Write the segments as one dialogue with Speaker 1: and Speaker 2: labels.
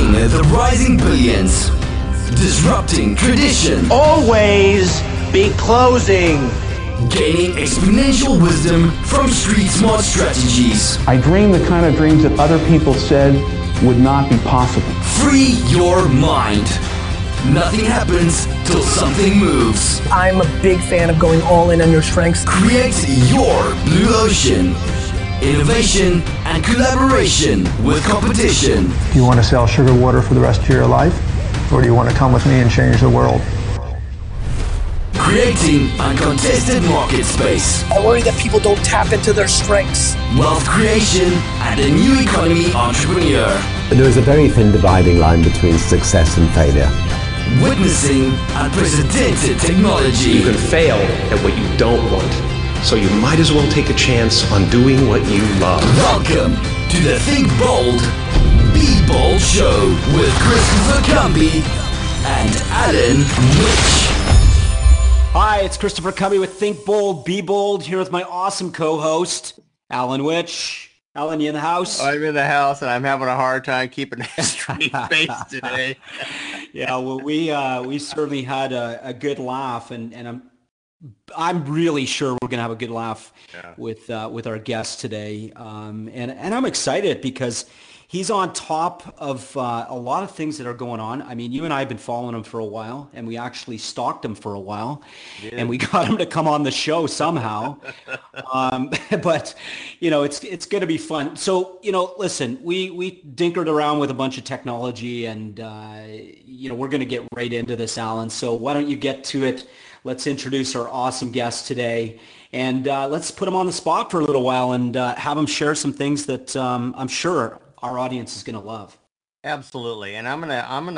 Speaker 1: Building the rising billions. Disrupting tradition.
Speaker 2: Always be closing.
Speaker 1: Gaining exponential wisdom from street smart strategies.
Speaker 3: I dream the kind of dreams that other people said would not be possible.
Speaker 1: Free your mind. Nothing happens till something moves.
Speaker 4: I'm a big fan of going all in on your strengths.
Speaker 1: Create your blue ocean. Innovation and collaboration with competition.
Speaker 5: Do you want to sell sugar water for the rest of your life? Or do you want to come with me and change the world?
Speaker 1: Creating uncontested market space.
Speaker 4: I worry that people don't tap into their strengths.
Speaker 1: Wealth creation and a new economy entrepreneur.
Speaker 6: There is a very thin dividing line between success and failure.
Speaker 1: Witnessing unprecedented technology.
Speaker 7: You can fail at what you don't want, so you might as well take a chance on doing what you love.
Speaker 1: Welcome to the Think Bold, Be Bold Show with Christopher Cumby and Alan Witch.
Speaker 8: Hi, it's Christopher Cumby with Think Bold, Be Bold, here with my awesome co-host, Alan Witch. Alan, you in the house?
Speaker 9: I'm in the house, and I'm having a hard time keeping a straight face today.
Speaker 8: Yeah, well, we certainly had a good laugh, and I'm really sure we're gonna have a good laugh with our guest today, and I'm excited because he's on top of a lot of things that are going on. I mean, you and I have been following him for a while, and we actually stalked him for a while, and we got him to come on the show somehow. But you know, it's going to be fun. So you know, listen, we dinkered around with a bunch of technology, and you know, we're going to get right into this, Alan. So why don't you get to it? Let's introduce our awesome guest today, and let's put him on the spot for a little while and have him share some things that I'm sure our audience is going to love.
Speaker 9: Absolutely. And I've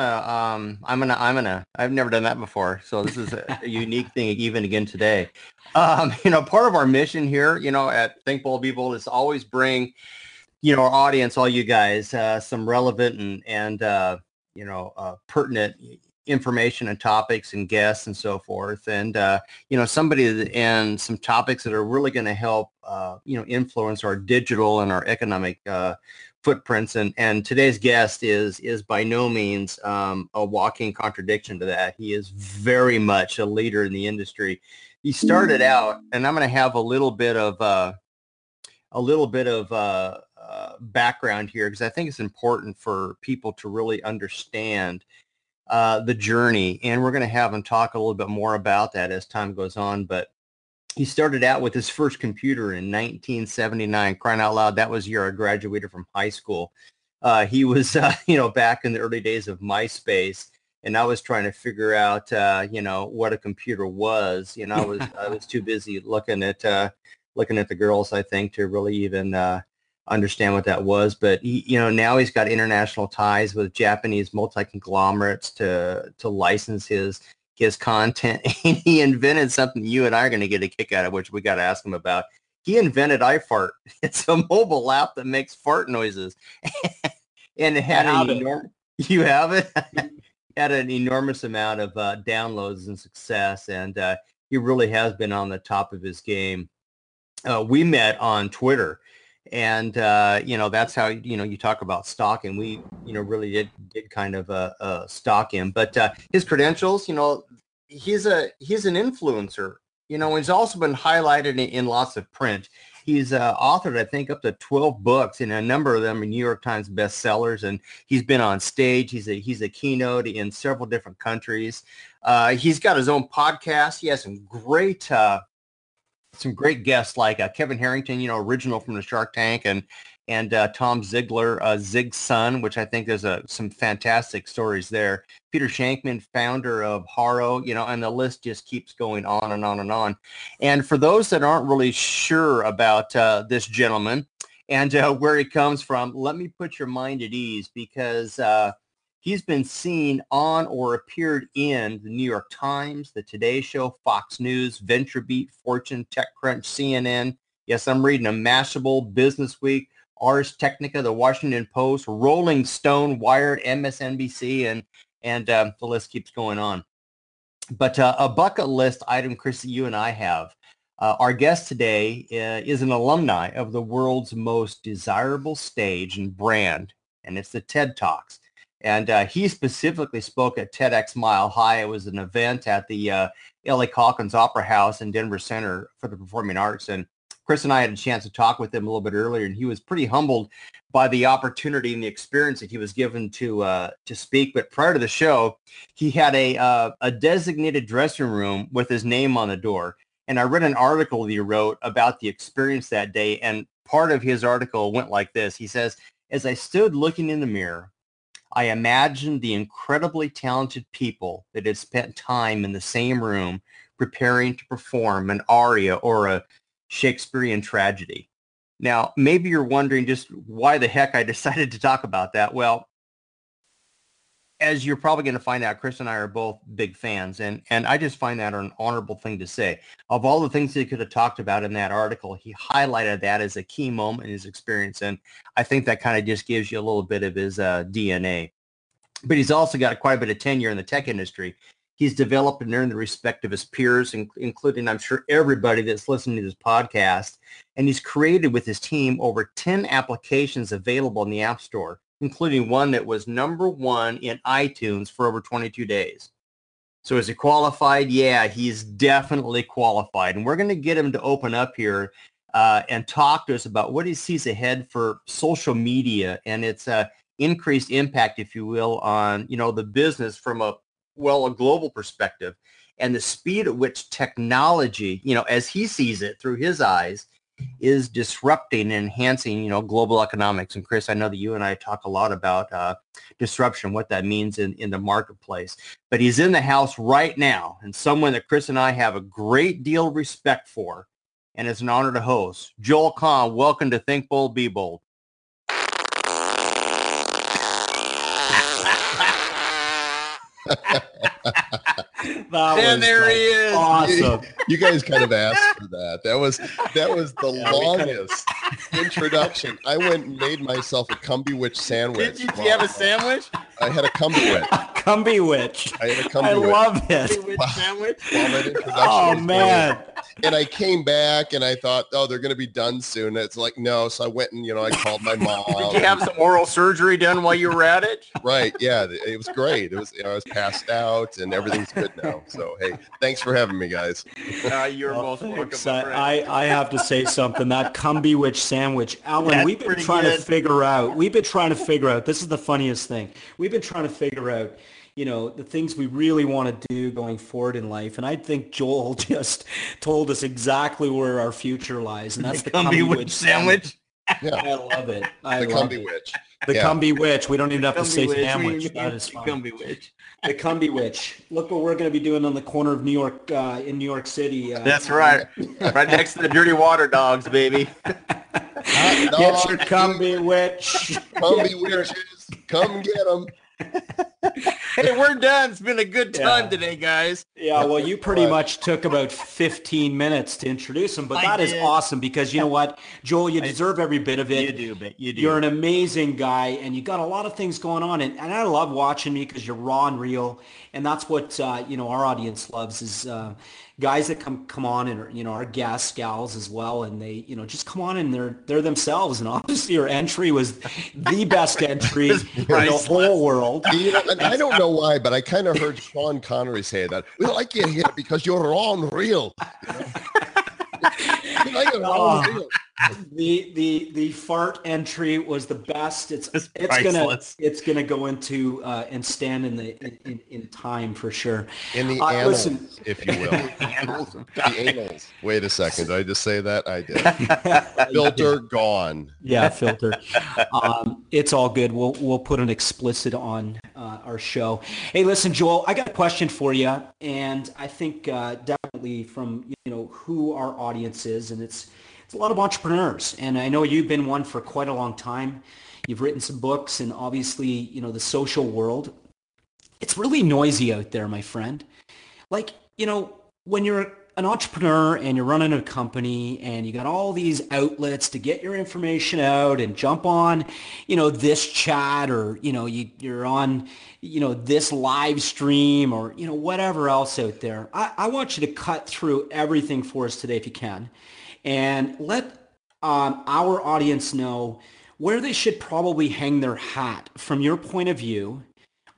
Speaker 9: never done that before. So this is a unique thing even again today. You know, part of our mission here, you know, at Think Bold, Be Bold is to always bring, you know, our audience, all you guys, some relevant and you know, pertinent information and topics and guests and so forth. And, you know, and some topics that are really going to help, you know, influence our digital and our economic footprints, and today's guest is by no means a walking contradiction to that. He is very much a leader in the industry. He started out, and I'm going to have a little bit of background here because I think it's important for people to really understand the journey, and we're going to have him talk a little bit more about that as time goes on. But he started out with his first computer in 1979, crying out loud. That was the year I graduated from high school. He was, you know, back in the early days of MySpace, and I was trying to figure out, you know, what a computer was. You know, I was too busy looking at the girls, I think, to really even understand what that was. But he, you know, now he's got international ties with Japanese multi-conglomerates to license his content, and he invented something you and I are going to get a kick out of, which we got to ask him about. He invented iFart. It's a mobile app that makes fart noises, and it had you have it had an enormous amount of downloads and success, and he really has been on the top of his game. We met on Twitter, and you know, that's how, you know, you talk about stalking. We, you know, really did kind of stalk him, but his credentials, you know, he's an influencer, you know. He's also been highlighted in lots of print. He's authored, I think, up to 12 books, and a number of them are New York Times bestsellers. And he's been on stage. He's a keynote in several different countries. He's got his own podcast. He has some great guests like Kevin Harrington, you know, original from the Shark Tank, and Tom Ziegler, Zig's son, which I think there's some fantastic stories there. Peter Shankman, founder of Haro, you know, and the list just keeps going on and on and on. And for those that aren't really sure about this gentleman and where he comes from, let me put your mind at ease, because he's been seen on or appeared in the New York Times, the Today Show, Fox News, VentureBeat, Fortune, TechCrunch, CNN. Yes, I'm reading them: Mashable, Business Week, Ars Technica, The Washington Post, Rolling Stone, Wired, MSNBC, and the list keeps going on. But a bucket list item, Chris, that you and I have. Our guest today is an alumni of the world's most desirable stage and brand, and it's the TED Talks. And he specifically spoke at TEDx Mile High. It was an event at the L.A. Calkins Opera House in Denver Center for the Performing Arts. And Chris and I had a chance to talk with him a little bit earlier, and he was pretty humbled by the opportunity and the experience that he was given to speak. But prior to the show, he had a designated dressing room with his name on the door. And I read an article that he wrote about the experience that day, and part of his article went like this. He says, "As I stood looking in the mirror, I imagined the incredibly talented people that had spent time in the same room preparing to perform an aria or a Shakespearean tragedy." Now, maybe you're wondering just why the heck I decided to talk about that. Well, as you're probably going to find out, Chris and I are both big fans, and I just find that an honorable thing to say. Of all the things he could have talked about in that article, he highlighted that as a key moment in his experience, and I think that kind of just gives you a little bit of his DNA. But he's also got quite a bit of tenure in the tech industry. He's developed and earned the respect of his peers, including, I'm sure, everybody that's listening to this podcast, and he's created with his team over 10 applications available in the App Store, including one that was #1 in iTunes for over 22 days. So is he qualified? Yeah, he's definitely qualified. And we're going to get him to open up here and talk to us about what he sees ahead for social media and its increased impact, if you will, on, the business from a global perspective, and the speed at which technology, as he sees it through his eyes, is disrupting and enhancing, global economics. And Chris, I know that you and I talk a lot about disruption, what that means in the marketplace. But he's in the house right now, and someone that Chris and I have a great deal of respect for, and it's an honor to host. Joel Cohn, welcome to Think Bold, Be Bold.
Speaker 8: And there he is. Awesome.
Speaker 10: You guys kind of asked for that. That was the longest introduction. I went and made myself a Cumby-Witch sandwich.
Speaker 9: Did you have a sandwich?
Speaker 10: I had a Cumby-Witch.
Speaker 8: Cumby-Witch.
Speaker 10: I had a Cumby-Witch.
Speaker 8: I love it.
Speaker 9: Sandwich?
Speaker 8: Oh, man.
Speaker 10: And I came back and I thought, oh, they're going to be done soon. It's like, no. So I went and, I called my mom.
Speaker 9: Did you have some oral surgery done while you were at it?
Speaker 10: Right. Yeah. It was great. It was, I was passed out and everything's good now. So, hey, thanks for having me, guys.
Speaker 9: You're most welcome.
Speaker 8: I have to say something. That Cumby-Witch sandwich, Alan, we've been trying to figure out. This is the funniest thing. We've been trying to figure out, the things we really want to do going forward in life. And I think Joel just told us exactly where our future lies. And that's the Cumby-Witch sandwich.
Speaker 10: Yeah.
Speaker 8: I love it.
Speaker 10: The Cumby-Witch.
Speaker 8: The Cumby-Witch. We don't even have to say sandwich.
Speaker 9: That is fun. Cumby-Witch.
Speaker 8: The Cumby-Witch. Look what we're going to be doing on the corner of New York, in New York City.
Speaker 9: That's right. Right next to the Dirty Water Dogs, baby.
Speaker 8: Get your Cumby-Witch.
Speaker 10: Cumby-Witches. Come get them.
Speaker 9: Hey, we're done. It's been a good time today, guys.
Speaker 8: Yeah, well, you pretty much took about 15 minutes to introduce him, but that is awesome because you know what, Joel, you deserve every bit of it.
Speaker 9: You do.
Speaker 8: You're an amazing guy, and you got a lot of things going on, and I love watching you because you're raw and real, and that's what our audience loves is guys that come on and our guests, gals as well, and they just come on and they're themselves. And obviously your entry was the best entry in the whole world.
Speaker 10: And I don't know why, but I kind of heard Sean Connery say that. We like you here because you're raw and real. You like it raw and real.
Speaker 8: The fart entry was the best. It's gonna go into and stand in time for sure.
Speaker 10: In the annals, if you will. The annals. Wait a second. Did I just say that? I did. Filter gone.
Speaker 8: Yeah, filter. It's all good. We'll put an explicit on our show. Hey, listen, Joel, I got a question for you, and I think definitely from who our audience is, and it's a lot of entrepreneurs, and I know you've been one for quite a long time. You've written some books, and obviously, the social world. It's really noisy out there, my friend. Like, when you're an entrepreneur and you're running a company and you got all these outlets to get your information out and jump on, this chat or, you're on, this live stream or, whatever else out there. I want you to cut through everything for us today if you can. And let our audience know where they should probably hang their hat from your point of view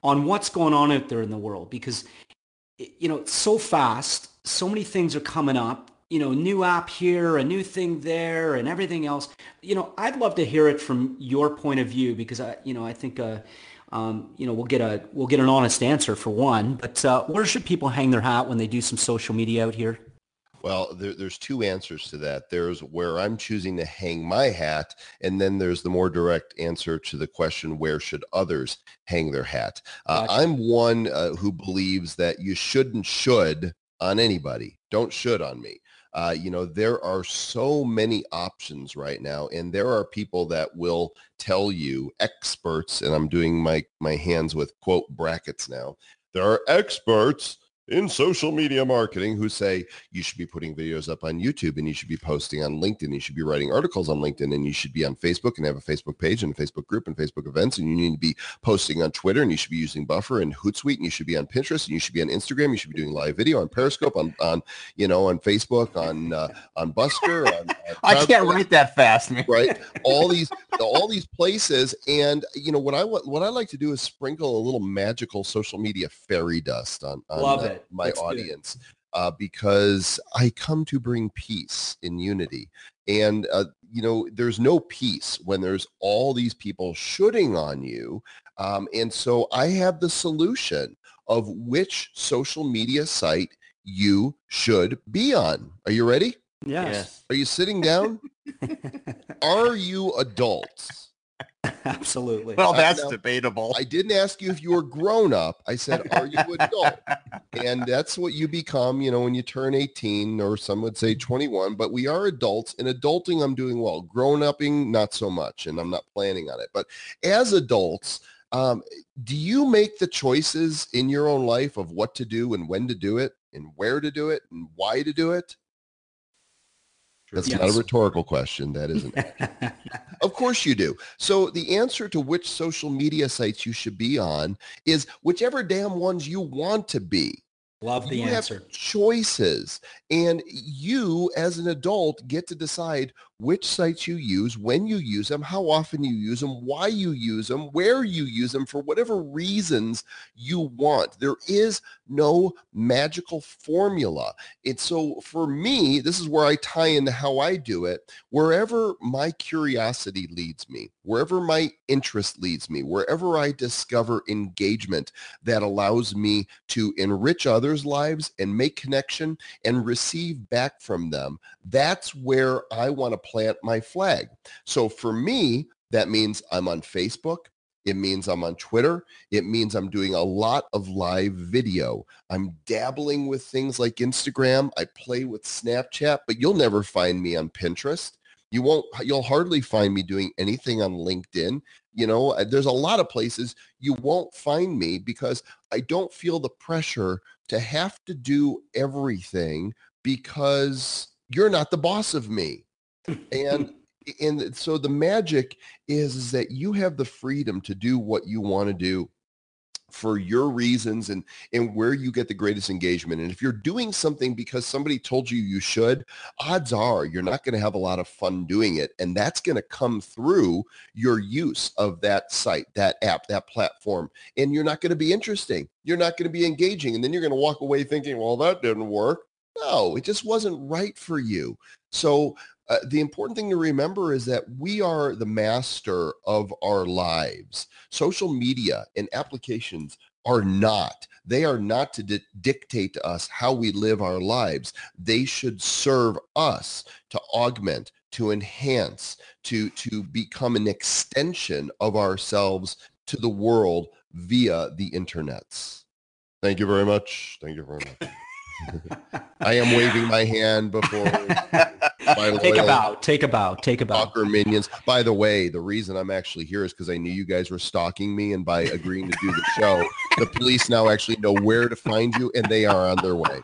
Speaker 8: on what's going on out there in the world, because, you know, it's so fast, so many things are coming up, you know, new app here, a new thing there, and everything else. You know, I'd love to hear it from your point of view, because I think, you know, we'll get an honest answer for one, but where should people hang their hat when they do some social media out here?
Speaker 10: Well, there's two answers to that. There's where I'm choosing to hang my hat, and then there's the more direct answer to the question, where should others hang their hat? Gotcha. I'm one who believes that you shouldn't should on anybody. Don't should on me. You know, there are so many options right now, and there are people that will tell you, experts, and I'm doing my hands with quote brackets now. There are experts in social media marketing who say you should be putting videos up on YouTube, and you should be posting on LinkedIn, you should be writing articles on LinkedIn, and you should be on Facebook and have a Facebook page and a Facebook group and Facebook events, and you need to be posting on Twitter, and you should be using Buffer and Hootsuite, and you should be on Pinterest, and you should be on Instagram, you should be doing live video on Periscope, on you know, on Facebook, on Busker, on
Speaker 9: I can't write that fast, man.
Speaker 10: Right? All these places, and you know what I like to do is sprinkle a little magical social media fairy dust on my That's audience, because I come to bring peace and unity. And, you know, there's no peace when there's all these people shooting on you. And so I have the solution of which social media site you should be on. Are you ready?
Speaker 8: Yes.
Speaker 10: Are you sitting down? Are you adults?
Speaker 8: Absolutely.
Speaker 9: Well, that's debatable.
Speaker 10: I didn't ask you if you were grown up. I said, are you adult? And that's what you become, you know, when you turn 18, or some would say 21, but we are adults. And adulting, I'm doing well. Grown-upping, not so much, and I'm not planning on it. But as adults, do you make the choices in your own life of what to do and when to do it and where to do it and why to do it? That's not a rhetorical question. That isn't. Of course you do. So the answer to which social media sites you should be on is whichever damn ones you want to be.
Speaker 8: Love the answer.
Speaker 10: Have choices, and you as an adult get to decide which sites you use, when you use them, how often you use them, why you use them, where you use them, for whatever reasons you want. There is no magical formula. It's so for me, this is where I tie into how I do it. Wherever my curiosity leads me, wherever my interest leads me, wherever I discover engagement that allows me to enrich others' lives and make connection and receive back from them, that's where I want to plant my flag. So for me, that means I'm on Facebook. It means I'm on Twitter. It means I'm doing a lot of live video. I'm dabbling with things like Instagram. I play with Snapchat, but you'll never find me on Pinterest. You'll hardly find me doing anything on LinkedIn. You know, there's a lot of places you won't find me because I don't feel the pressure to have to do everything, because you're not the boss of me. And so the magic is that you have the freedom to do what you want to do for your reasons and where you get the greatest engagement. And if you're doing something because somebody told you you should, odds are you're not going to have a lot of fun doing it. And that's going to come through your use of that site, that app, that platform. And you're not going to be interesting. You're not going to be engaging. And then you're going to walk away thinking, well, that didn't work. No, it just wasn't right for you. So the important thing to remember is that we are the master of our lives. Social media and applications are not. They are not to dictate to us how we live our lives. They should serve us to augment, to enhance, to become an extension of ourselves to the world via the internets. Thank you very much. Thank you very much. I am waving my hand before my
Speaker 8: take a bow.
Speaker 10: Stalker minions. By the way, the reason I'm actually here is because I knew you guys were stalking me, and by agreeing to do the show, the police now actually know where to find you, and they are on their way.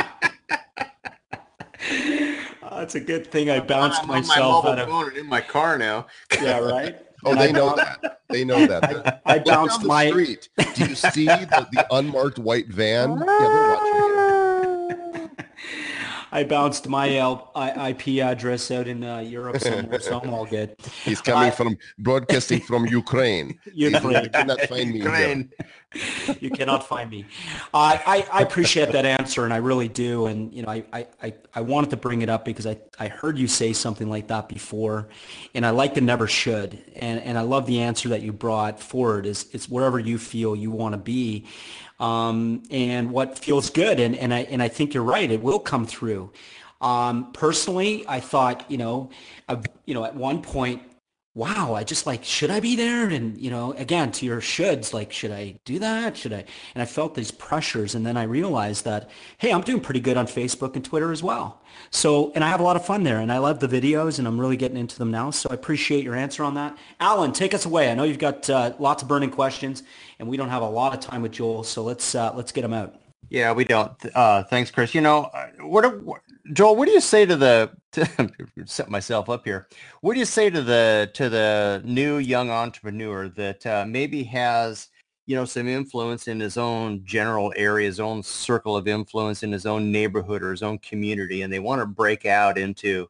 Speaker 8: It's a good thing I bounced myself out of
Speaker 9: phone in my car now.
Speaker 8: Yeah, right.
Speaker 10: Oh, they know that. They know that.
Speaker 8: I bounced my
Speaker 10: street. Do you see the unmarked white van? Yeah, they're watching you.
Speaker 8: I bounced my IP address out in Europe somewhere, so I'm all good.
Speaker 10: He's coming from broadcasting from Ukraine.
Speaker 8: Ukraine.
Speaker 10: You cannot find me here.
Speaker 8: You cannot find me. I appreciate that answer, and I really do. And I wanted to bring it up because I heard you say something like that before, and I like the never should. And I love the answer that you brought forward. It's wherever you feel you want to be, and what feels good. And I think you're right. It will come through. Personally, I thought at one point, wow, I just should I be there? And, again, to your shoulds, should I do that? Should I? And I felt these pressures. And then I realized that, hey, I'm doing pretty good on Facebook and Twitter as well. So, and I have a lot of fun there, and I love the videos, and I'm really getting into them now. So I appreciate your answer on that. Alan, take us away. I know you've got lots of burning questions, and we don't have a lot of time with Joel. So let's get them out.
Speaker 9: Yeah, we don't. Thanks, Chris. Joel, what do you say to set myself up here? What do you say to the new young entrepreneur that maybe has, some influence in his own general area, his own circle of influence in his own neighborhood or his own community, and they want to break out into,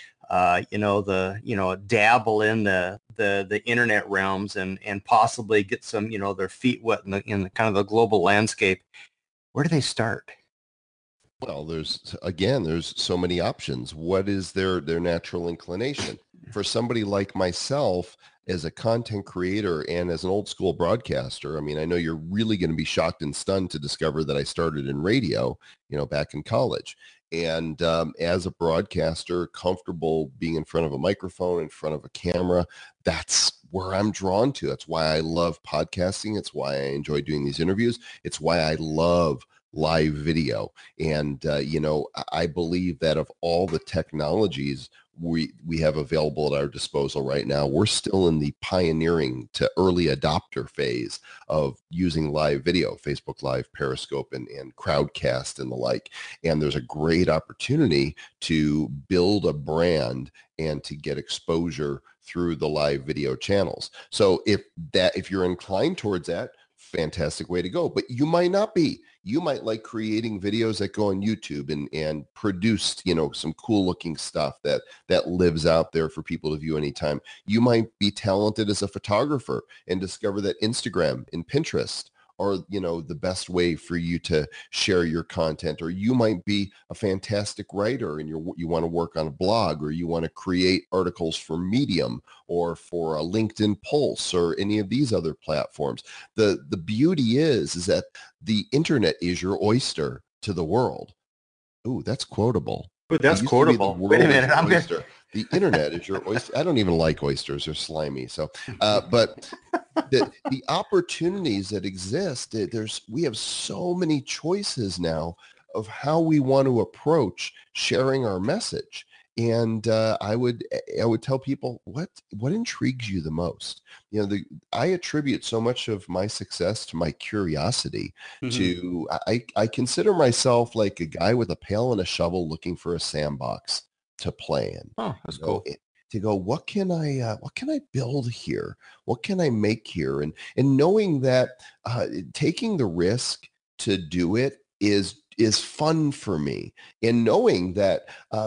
Speaker 9: dabble in the internet realms and possibly get some, their feet wet in the kind of the global landscape? Where do they start?
Speaker 10: Well, there's so many options. What is their natural inclination? For somebody like myself, as a content creator and as an old school broadcaster, I mean, I know you're really going to be shocked and stunned to discover that I started in radio, back in college. And as a broadcaster, comfortable being in front of a microphone, in front of a camera, that's where I'm drawn to. That's why I love podcasting. It's why I enjoy doing these interviews. It's why I love live video. And, I believe that of all the technologies we have available at our disposal right now, we're still in the pioneering to early adopter phase of using live video, Facebook Live, Periscope, and Crowdcast and the like. And there's a great opportunity to build a brand and to get exposure through the live video channels. So if you're inclined towards that, fantastic way to go. But you might not be. You might like creating videos that go on YouTube and produced, some cool looking stuff that lives out there for people to view anytime. You might be talented as a photographer and discover that Instagram and Pinterest are, the best way for you to share your content. Or you might be a fantastic writer and you want to work on a blog, or you want to create articles for Medium or for a LinkedIn Pulse or any of these other platforms. The beauty is that the internet is your oyster to the world. Ooh, that's quotable.
Speaker 9: Ooh, that's quotable. Wait a minute.
Speaker 10: The internet is your oyster. I don't even like oysters. They're slimy. So, but the opportunities that exist, we have so many choices now of how we want to approach sharing our message. And I would tell people what intrigues you the most. I attribute so much of my success to my curiosity. Mm-hmm. I consider myself like a guy with a pail and a shovel looking for a sandbox to play in.
Speaker 9: Oh, that's cool.
Speaker 10: To go, what can I build here? What can I make here? And knowing that taking the risk to do it is fun for me, and knowing that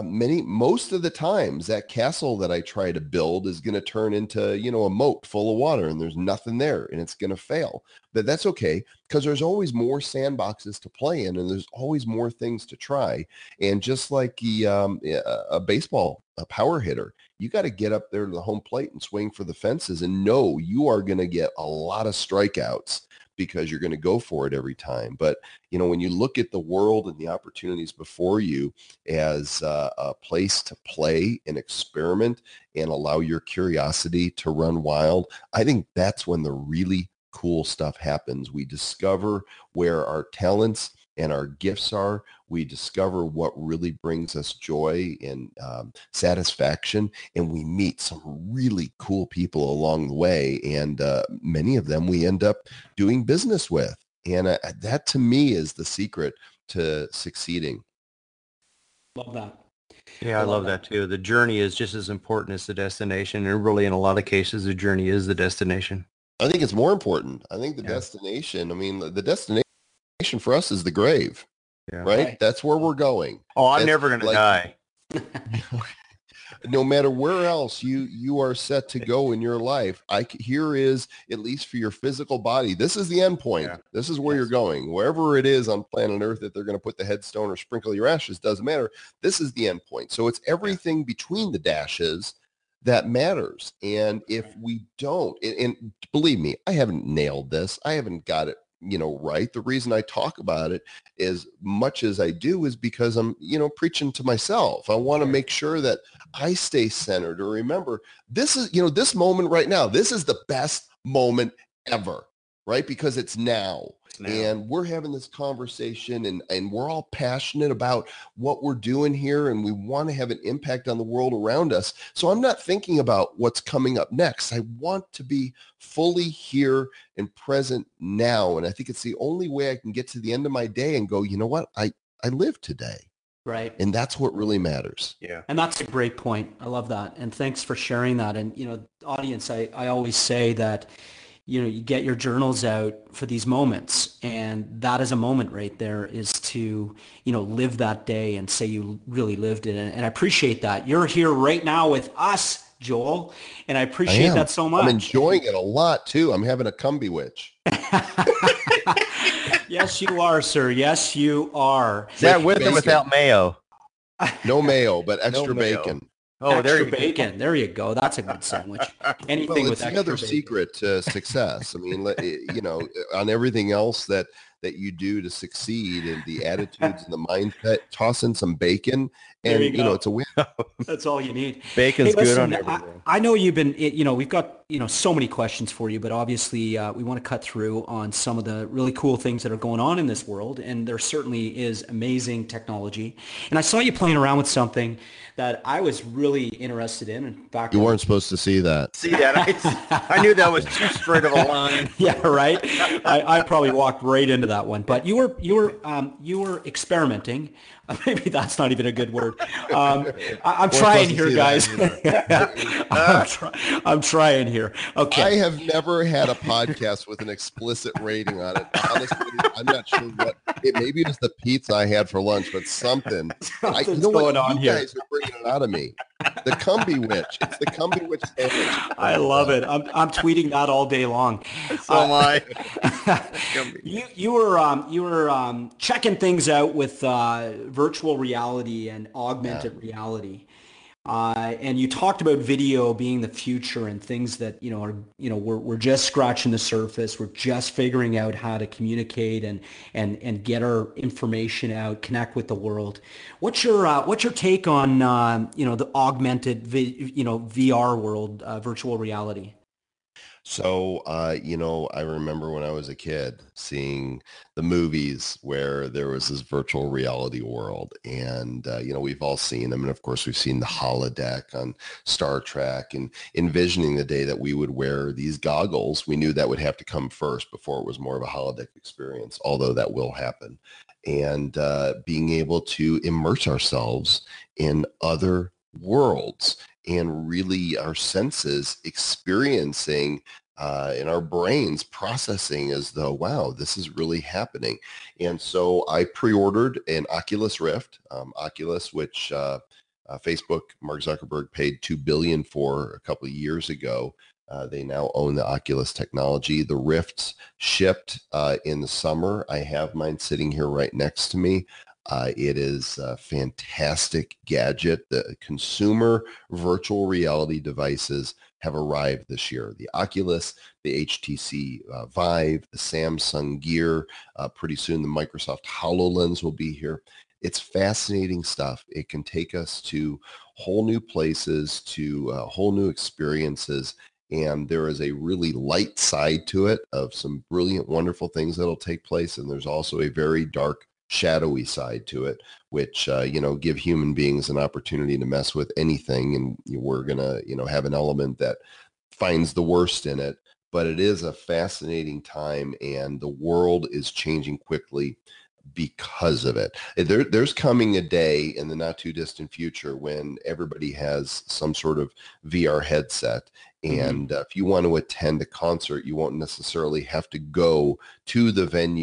Speaker 10: most of the times that castle that I try to build is going to turn into, a moat full of water and there's nothing there and it's going to fail. But that's okay, because there's always more sandboxes to play in and there's always more things to try. And just like a baseball, a power hitter, you got to get up there to the home plate and swing for the fences and know you are going to get a lot of strikeouts because you're going to go for it every time. But, when you look at the world and the opportunities before you as a place to play and experiment and allow your curiosity to run wild, I think that's when the really cool stuff happens. We discover where our talents and our gifts are. We discover what really brings us joy and satisfaction, and we meet some really cool people along the way, and many of them we end up doing business with. And that to me is the secret to succeeding.
Speaker 8: Love that.
Speaker 9: Yeah, I love that too. The journey is just as important as the destination, and really in a lot of cases, the journey is the destination.
Speaker 10: I think it's more important. I think the destination, the destination for us is the grave. right? That's where we're going.
Speaker 9: Oh, I'm
Speaker 10: That's
Speaker 9: never going to die.
Speaker 10: No matter where else you are set to go in your life, here is, at least for your physical body, this is the end point. Yeah. This is where you're going. Wherever it is on planet Earth that they're going to put the headstone or sprinkle your ashes, doesn't matter. This is the end point. So it's everything between the dashes that matters. And if we don't, and believe me, I haven't nailed this. I haven't got it, right. The reason I talk about it as much as I do is because I'm, preaching to myself. I want to make sure that I stay centered. Or remember, this is, this moment right now, this is the best moment ever, right? Because it's now. And we're having this conversation and we're all passionate about what we're doing here, and we want to have an impact on the world around us. So I'm not thinking about what's coming up next. I want to be fully here and present now. And I think it's the only way I can get to the end of my day and go, you know what? I live today.
Speaker 8: Right.
Speaker 10: And that's what really matters.
Speaker 8: Yeah. And that's a great point. I love that. And thanks for sharing that. And, audience, I always say that, you get your journals out for these moments, and that is a moment right there, is to, live that day and say you really lived it. And I appreciate that. You're here right now with us, Joel, and I appreciate that so much.
Speaker 10: I'm enjoying it a lot too. I'm having a Cumbie-witch.
Speaker 8: Yes, you are, sir. Yes, you are.
Speaker 9: Is that with or without mayo?
Speaker 10: No mayo, but extra bacon.
Speaker 8: Oh, extra bacon. There you go. That's a good sandwich. Anything with extra bacon.
Speaker 10: It's the other secret to success. I mean, on everything else that you do to succeed, and the attitudes and the mindset, toss in some bacon, and it's a win.
Speaker 8: That's all you need.
Speaker 9: Bacon's good on everything.
Speaker 8: I know you've been, we've got, so many questions for you, but obviously we want to cut through on some of the really cool things that are going on in this world. And there certainly is amazing technology. And I saw you playing around with something that I was really interested in. In fact,
Speaker 10: you weren't supposed to see that.
Speaker 9: See that? I knew that was too straight of a line.
Speaker 8: Yeah, right. I probably walked right into that one. But you were experimenting. Maybe that's not even a good word. I'm trying here, guys. I'm trying here. Okay.
Speaker 10: I have never had a podcast with an explicit rating on it. Honestly, I'm not sure what. Maybe it was the pizza I had for lunch, but something.
Speaker 8: Something's going on here.
Speaker 10: You guys are bringing it out of me. The Cumbie-witch. It's the Cumbie-witch sandwich.
Speaker 8: I love it. I'm tweeting that all day long.
Speaker 9: So am I.
Speaker 8: You were checking things out with virtual reality and augmented reality. And you talked about video being the future and things that, we're just scratching the surface. We're just figuring out how to communicate and get our information out, connect with the world. What's your take on, the augmented, VR world, virtual reality?
Speaker 10: So, I remember when I was a kid seeing the movies where there was this virtual reality world, and, we've all seen them. And of course, we've seen the holodeck on Star Trek, and envisioning the day that we would wear these goggles. We knew that would have to come first before it was more of a holodeck experience, although that will happen. And being able to immerse ourselves in other worlds, and really our senses experiencing in our brains processing as though, wow, this is really happening. And so I pre-ordered an Oculus Rift, Oculus, which Facebook, Mark Zuckerberg, paid $2 billion for a couple of years ago. They now own the Oculus technology. The Rifts shipped in the summer. I have mine sitting here right next to me. It is a fantastic gadget. The consumer virtual reality devices have arrived this year. The Oculus, the HTC Vive, the Samsung Gear. Pretty soon the Microsoft HoloLens will be here. It's fascinating stuff. It can take us to whole new places, to whole new experiences. And there is a really light side to it of some brilliant, wonderful things that'll take place. And there's also a very dark, shadowy side to it, which, give human beings an opportunity to mess with anything. And we're going to, have an element that finds the worst in it. But it is a fascinating time, and the world is changing quickly because of it. There's coming a day in the not too distant future when everybody has some sort of VR headset. And if you want to attend a concert, you won't necessarily have to go to the venue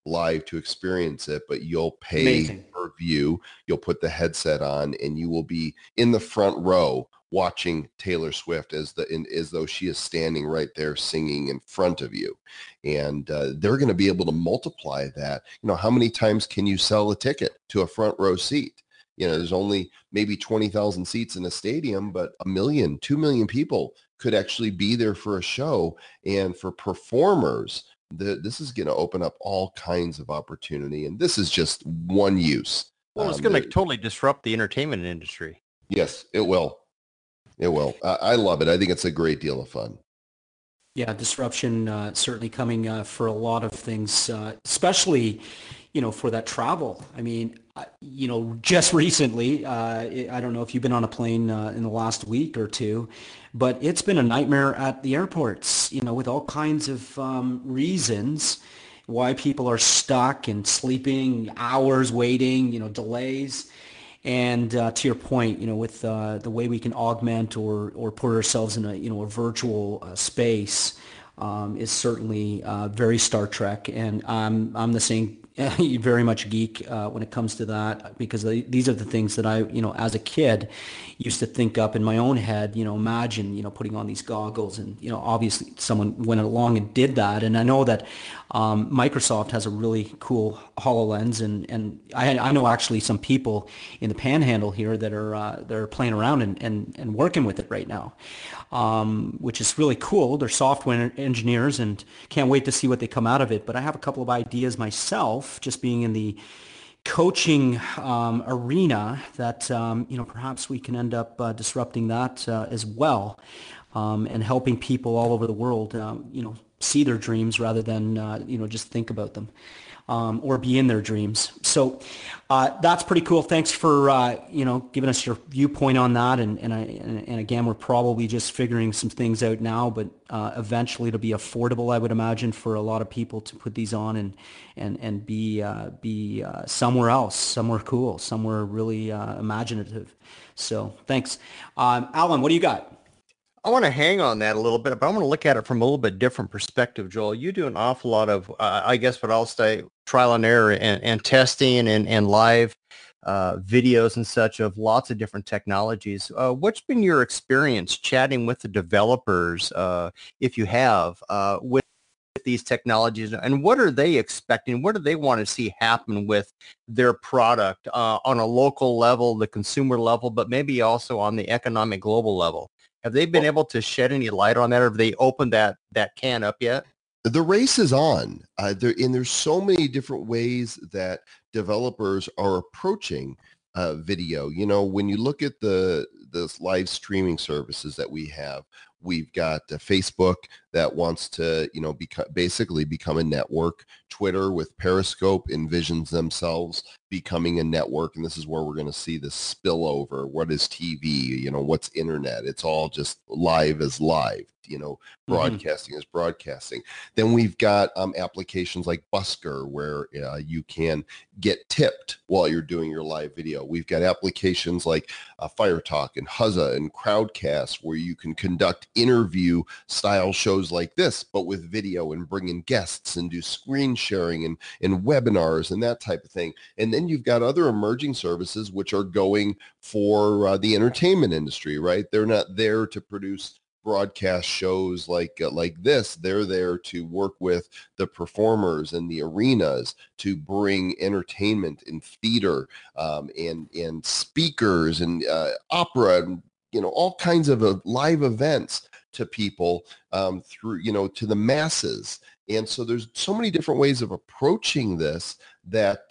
Speaker 10: live to experience it, but you'll pay
Speaker 8: Amazing.
Speaker 10: per view. You'll put the headset on and you will be in the front row watching Taylor Swift as though she is standing right there singing in front of you. And they're going to be able to multiply that. How many times can you sell a ticket to a front row seat? There's only maybe 20,000 seats in a stadium, but 1 million, 2 million people could actually be there for a show. And for performers, this is going to open up all kinds of opportunity. And this is just one use.
Speaker 9: Well, it's going to totally disrupt the entertainment industry.
Speaker 10: Yes, it will. It will. I love it. I think it's a great deal of fun.
Speaker 8: Yeah, disruption certainly coming for a lot of things, especially, for that travel. I mean, just recently, I don't know if you've been on a plane in the last week or two, but it's been a nightmare at the airports, with all kinds of reasons why people are stuck and sleeping, hours waiting, delays. And to your point, with the way we can augment or put ourselves in a virtual space is certainly very Star Trek. And I'm the same, very much geek when it comes to that, because these are the things that I, as a kid, used to think up in my own head. Imagine, putting on these goggles, and obviously someone went along and did that. And I know that Microsoft has a really cool HoloLens, and I know actually some people in the Panhandle here that are playing around and working with it right now, which is really cool. They're software engineers and can't wait to see what they come out of it. But I have a couple of ideas myself, just being in the coaching arena, that perhaps we can end up disrupting that as well, and helping people all over the world see their dreams rather than just think about them, or be in their dreams. So that's pretty cool. Thanks for giving us your viewpoint on that. And again, we're probably just figuring some things out now, but eventually it'll be affordable, I would imagine, for a lot of people to put these on and be somewhere else, somewhere cool, somewhere really imaginative. So thanks. Alan, what do you got?
Speaker 9: I want to hang on that a little bit, but I want to look at it from a little bit different perspective, Joel. You do an awful lot of, I guess what I'll say, trial and error and testing and live videos and such of lots of different technologies. What's been your experience chatting with the developers, if you have, with these technologies, and what are they expecting? What do they want to see happen with their product on a local level, the consumer level, but maybe also on the economic global level? Have they been able to shed any light on that, or have they opened that can up yet?
Speaker 10: The race is on. There's so many different ways that developers are approaching video. When you look at the live streaming services that we have, we've got Facebook that wants to, basically become a network. Twitter with Periscope envisions themselves becoming a network, and this is where we're going to see this spillover. What is TV? What's internet? It's all just live is live. Broadcasting is broadcasting. Then we've got applications like Busker, where you can get tipped while you're doing your live video. We've got applications like Fire Talk and Huzza and Crowdcast, where you can conduct interview style shows like this, but with video, and bring in guests and do screen sharing and webinars and that type of thing. And then you've got other emerging services which are going for the entertainment industry, right? They're not there to produce broadcast shows like this. They're there to work with the performers and the arenas to bring entertainment and theater and speakers and opera and all kinds of live events to people through to the masses. And so there's so many different ways of approaching this that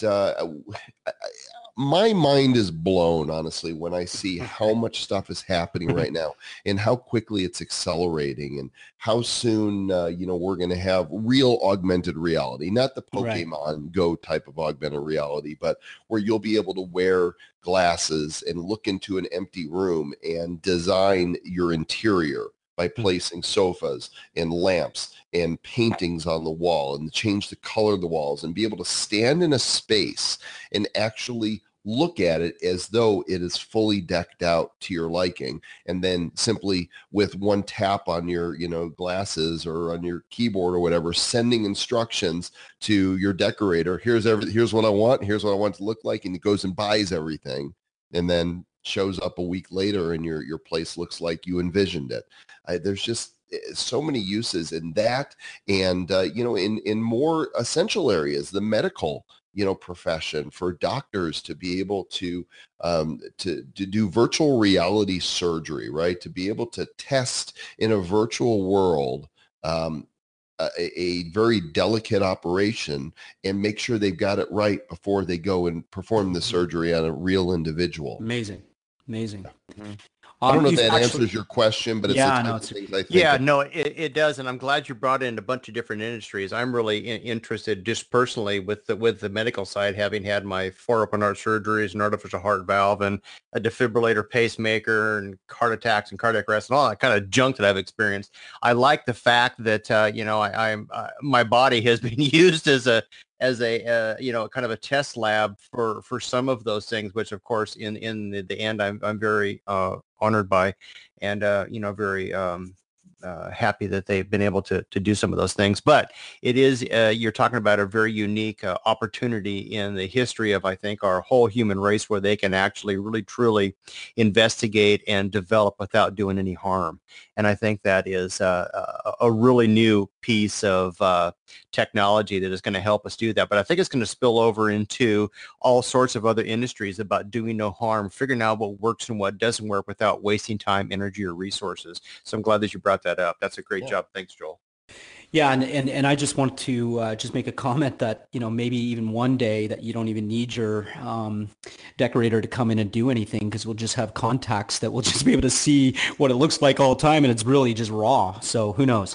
Speaker 10: my mind is blown, honestly, when I see how much stuff is happening right now and how quickly it's accelerating, and how soon, we're going to have real augmented reality, not the Pokemon Go type of augmented reality, but where you'll be able to wear glasses and look into an empty room and design your interior by placing sofas and lamps and paintings on the wall and change the color of the walls, and be able to stand in a space and actually look at it as though it is fully decked out to your liking, and then simply with one tap on your, glasses or on your keyboard or whatever, sending instructions to your decorator. Here's what I want. Here's what I want it to look like. And he goes and buys everything and then shows up a week later and your place looks like you envisioned it. There's just so many uses in that. And, in more essential areas, the medical profession, for doctors to be able to do virtual reality surgery, right? To be able to test in a virtual world a very delicate operation and make sure they've got it right before they go and perform the surgery on a real individual.
Speaker 8: Amazing. Mm-hmm.
Speaker 10: I don't know if that answers your question, but it's the type of things I think.
Speaker 9: Yeah, no, it does, and I'm glad you brought in a bunch of different industries. I'm really interested, just personally, with the medical side, having had my 4 open heart surgeries, an artificial heart valve, and a defibrillator pacemaker, and heart attacks and cardiac arrest, and all that kind of junk that I've experienced. I like the fact that my body has been used as a kind of a test lab for some of those things, which of course in the end I'm very honored by, and very happy that they've been able to do some of those things. But it is you're talking about a very unique opportunity in the history of, I think, our whole human race, where they can actually really truly investigate and develop without doing any harm. And I think that is a really new piece of technology that is going to help us do that. But I think it's going to spill over into all sorts of other industries about doing no harm, figuring out what works and what doesn't work without wasting time, energy, or resources. So I'm glad that you brought that up. That's a great job. Thanks, Joel.
Speaker 8: Yeah, and I just want to just make a comment that, maybe even one day that you don't even need your decorator to come in and do anything, because we'll just have contacts that will just be able to see what it looks like all the time, and it's really just raw. So who knows?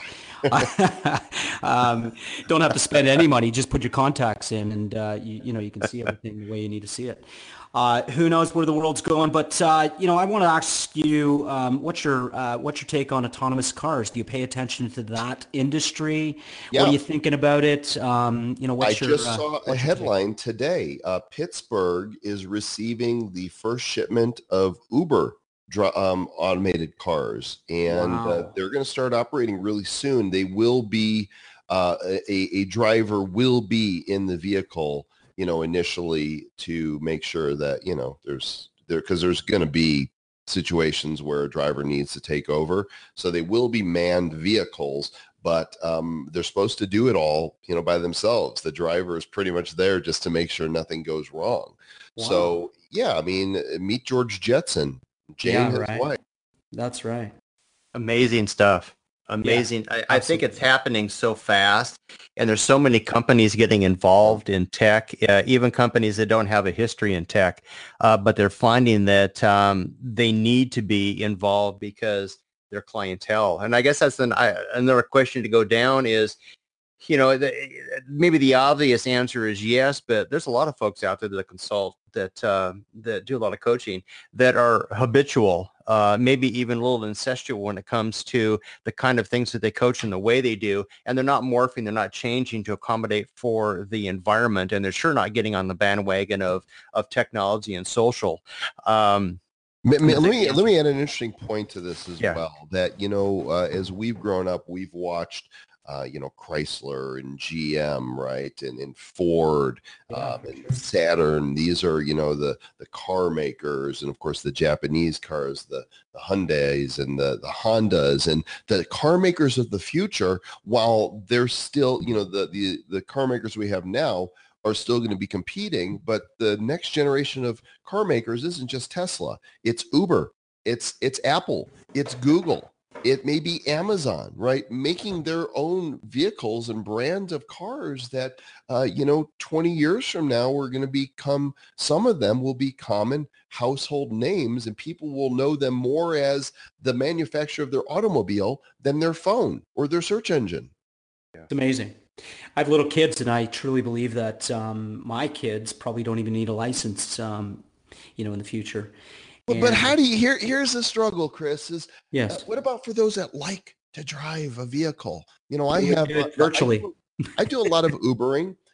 Speaker 8: Don't have to spend any money. Just put your contacts in, and you can see everything the way you need to see it. Who knows where the world's going? But I want to ask you, what's your take on autonomous cars? Do you pay attention to that industry?
Speaker 10: Yeah.
Speaker 8: What are you thinking about it?
Speaker 10: I just saw a headline today. Pittsburgh is receiving the first shipment of Uber automated cars, and they're going to start operating really soon. They will be a driver will be in the vehicle, initially, to make sure that there's going to be situations where a driver needs to take over. So they will be manned vehicles, but they're supposed to do it all by themselves. The driver is pretty much there just to make sure nothing goes wrong. Wow. So meet George Jetson. Jane, his wife.
Speaker 8: That's right.
Speaker 9: Amazing stuff. Amazing. Yeah, I think it's happening so fast, and there's so many companies getting involved in tech, even companies that don't have a history in tech, but they're finding that they need to be involved because their clientele. And I guess that's another question to go down is, maybe the obvious answer is yes, but there's a lot of folks out there that consult, that do a lot of coaching, that are habitual, maybe even a little incestual when it comes to the kind of things that they coach and the way they do, and they're not morphing, they're not changing to accommodate for the environment, and they're sure not getting on the bandwagon of technology and social.
Speaker 10: Let me add an interesting point to this as well, that, as we've grown up, we've watched Chrysler and GM, right, and Ford, and Saturn. These are, the car makers, and of course the Japanese cars, the Hyundais and the Hondas, and the car makers of the future. While they're still, the car makers we have now are still going to be competing, but the next generation of car makers isn't just Tesla. It's Uber, it's Apple, it's Google. It may be Amazon, right, making their own vehicles and brands of cars that, 20 years from now, some of them will be common household names, and people will know them more as the manufacturer of their automobile than their phone or their search engine.
Speaker 8: It's amazing. I have little kids, and I truly believe that my kids probably don't even need a license, in the future.
Speaker 10: But how do you, here's the struggle, Chris, is
Speaker 8: yes.
Speaker 10: What about for those that like to drive a vehicle? I have
Speaker 8: virtually.
Speaker 10: I do a lot of Ubering,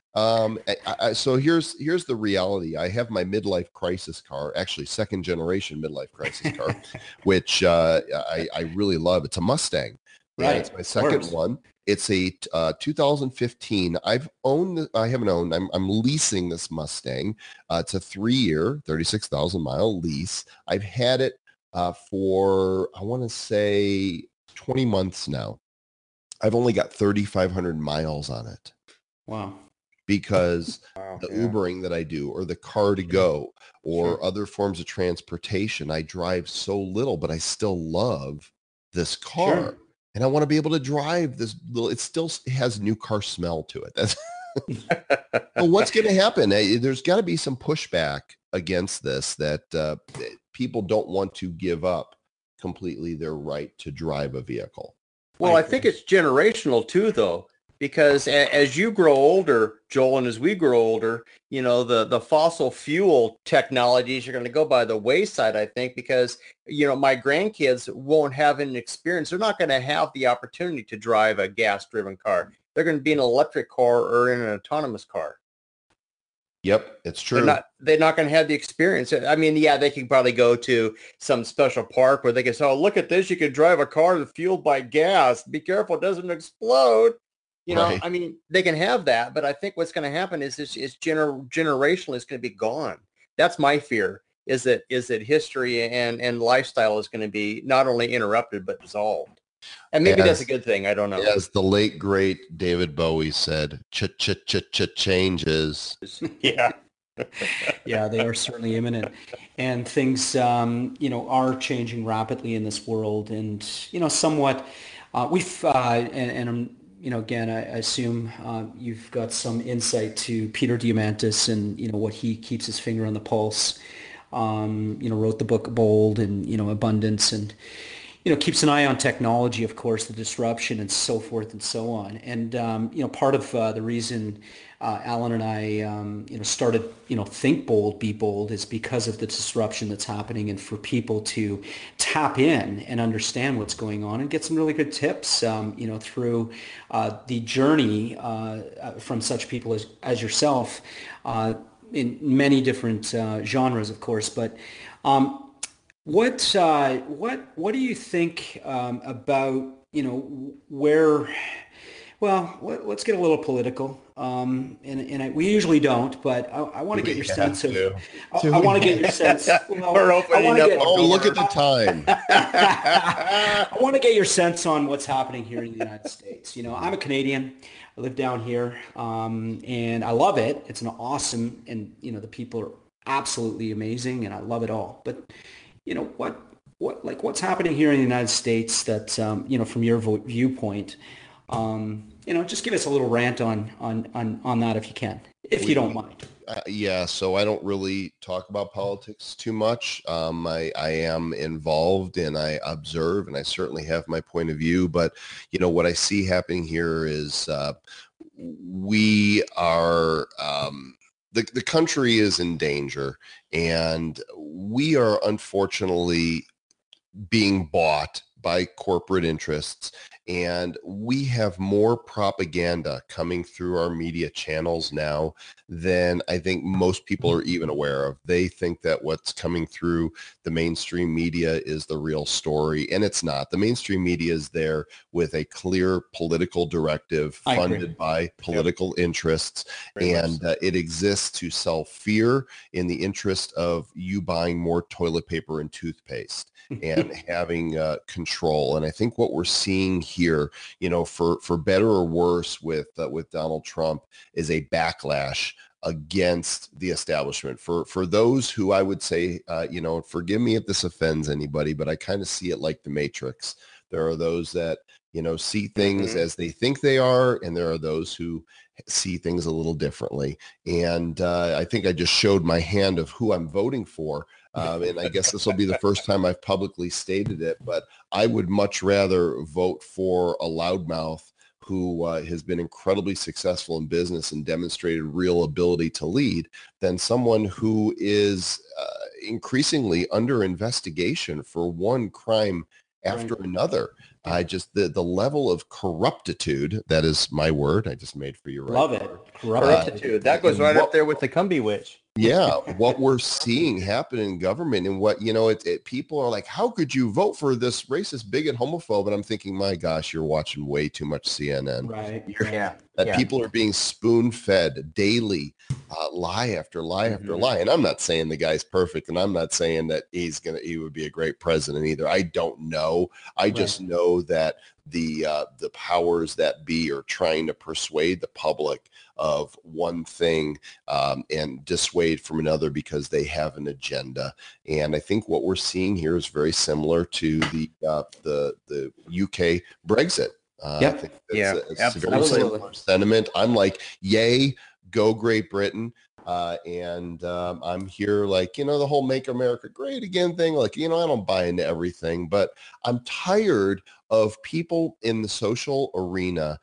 Speaker 10: So here's the reality. I have my midlife crisis car, actually second generation midlife crisis car, which I really love. It's a Mustang.
Speaker 8: Right.
Speaker 10: It's my second one. It's a 2015. I haven't owned. I'm leasing this Mustang. It's a 3-year, 36,000 mile lease. I've had it for, I want to say 20 months now. I've only got 3,500 miles on it.
Speaker 8: Wow.
Speaker 10: Because the Ubering that I do, or the car to go, or other forms of transportation, I drive so little, but I still love this car.
Speaker 8: Sure.
Speaker 10: And I want to be able to drive this little, it still has new car smell to it. That's well, what's going to happen? There's got to be some pushback against this, that people don't want to give up completely their right to drive a vehicle.
Speaker 9: Well, I think it's generational too, though, because as you grow older, Joel, and as we grow older, you know, the fossil fuel technologies are going to go by the wayside, I think, because, you know, my grandkids won't have an experience. They're not going to have the opportunity to drive a gas-driven car. They're going to be in an electric car or in an autonomous car.
Speaker 10: Yep, it's true.
Speaker 9: They're not going to have the experience. I mean, yeah, they can probably go to some special park where they can say, oh, look at this. You can drive a car that's fueled by gas. Be careful, it doesn't explode. You know, right. I mean, they can have that, but I think what's going to happen is generational is going to be gone. That's my fear, is that history and lifestyle is going to be not only interrupted, but dissolved. And maybe that's a good thing. I don't know.
Speaker 10: As the late, great David Bowie said, changes.
Speaker 9: Yeah.
Speaker 8: Yeah, they are certainly imminent. And things, you know, are changing rapidly in this world. And, you know, somewhat, and I'm, you know, again, I assume you've got some insight to Peter Diamandis and, you know, what he keeps his finger on the pulse. You know, wrote the book Bold and, you know, Abundance, and, you know, keeps an eye on technology, of course, the disruption and so forth and so on. And, you know, part of the reason Alan and I, you know, started, you know, Think Bold, Be Bold is because of the disruption that's happening, and for people to tap in and understand what's going on and get some really good tips, you know, through the journey from such people as yourself in many different genres, of course. But what do you think about, you know, where? Well, let's get a little political, and we usually don't, but I want to get your sense of. I want to get your sense. Well,
Speaker 9: we're opening up.
Speaker 10: Oh, look at the time.
Speaker 8: I want to get your sense on what's happening here in the United States. You know, I'm a Canadian. I live down here, and I love it. It's an awesome, and you know, the people are absolutely amazing, and I love it all. But you know what's happening here in the United States that you know, from your viewpoint. You know, just give us a little rant on that if you can, if you don't mind.
Speaker 10: Yeah, so I don't really talk about politics too much. I am involved and I observe, and I certainly have my point of view. But, you know, what I see happening here is we are the country is in danger, and we are unfortunately being bought by corporate interests, and we have more propaganda coming through our media channels now than I think most people are even aware of. They think that what's coming through the mainstream media is the real story, and it's not. The mainstream media is there with a clear political directive funded by political interests, and it exists to sell fear in the interest of you buying more toilet paper and toothpaste and having control. And I think what we're seeing here, you know, for better or worse with Donald Trump, is a backlash against the establishment. For those who I would say, you know, forgive me if this offends anybody, but I kind of see it like the Matrix. There are those that, you know, see things as they think they are, and there are those who see things a little differently. And I think I just showed my hand of who I'm voting for. And I guess this will be the first time I've publicly stated it, but I would much rather vote for a loudmouth who has been incredibly successful in business and demonstrated real ability to lead than someone who is increasingly under investigation for one crime after another. I just, the level of corruptitude, that is my word I just made for you. Right?
Speaker 8: Love it.
Speaker 11: Corruptitude. That goes right up there with the Cumbie witch.
Speaker 10: Yeah, what we're seeing happen in government, and what, people are like, how could you vote for this racist, bigot, homophobe? And I'm thinking, my gosh, you're watching way too much CNN.
Speaker 8: Right.
Speaker 10: People are being spoon-fed daily, lie after lie after lie. And I'm not saying the guy's perfect, and I'm not saying that he would be a great president either. I don't know. I just know that the powers that be are trying to persuade the public of one thing and dissuade from another because they have an agenda. And I think what we're seeing here is very similar to the UK Brexit. I think it's a very similar sentiment. I'm like, yay, go Great Britain. And I'm here like, the whole Make America Great Again thing. Like, I don't buy into everything, but I'm tired of people in the social arena